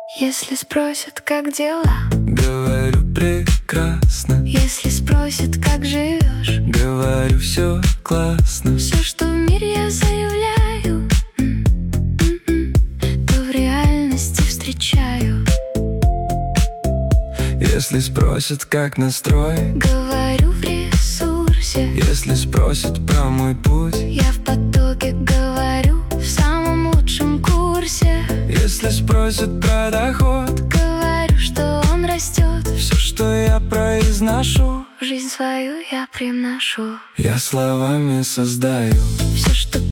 Если спросят, как дела, говорю прекрасно. если спросят, как живешь, Говорю, все классно. все, что в мире я заявляю, то в реальности встречаю. Если спросят, как настрой, Говорю в ресурсе, если спросят про мой путь, я в потоке, говорю в самом лучшем курсе. если спросят про доход, Говорю, что он растет, все, что я произношу, жизнь свою я приношу. я словами создаю. Все, что